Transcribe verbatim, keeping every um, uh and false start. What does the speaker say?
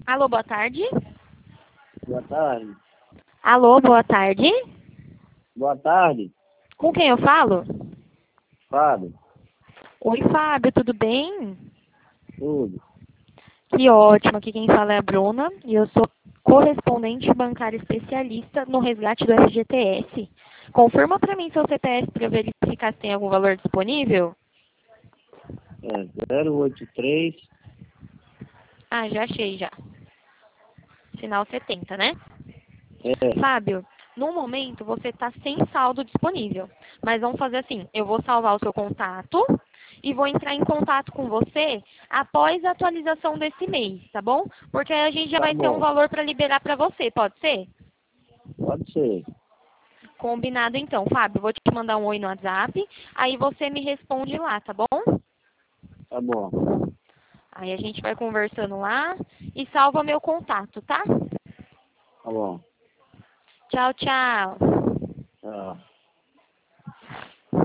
Alô, boa tarde. Boa tarde. Alô, boa tarde. Boa tarde, Com quem eu falo? Fábio. Oi, Fábio, tudo bem? Tudo. Que ótimo. Aqui quem fala é a Bruna e eu sou correspondente bancária especialista no resgate do F G T S. Confirma para mim seu C P F para verificar se tem algum valor disponível. É zero oito três. Ah, já achei já. Final setenta, né? É, Fábio, no momento você está sem saldo disponível. Mas vamos fazer assim, eu vou salvar o seu contato e vou entrar em contato com você após a atualização desse mês, tá bom? Porque aí a gente já tá vai ter um bom. valor para liberar para você, pode ser? Pode ser. Combinado então, Fábio. Vou te mandar um oi no WhatsApp, aí você me responde lá, tá bom? Tá bom. Aí a gente vai conversando lá e salva meu contato, tá? Tá bom. Tchau, tchau. Tchau.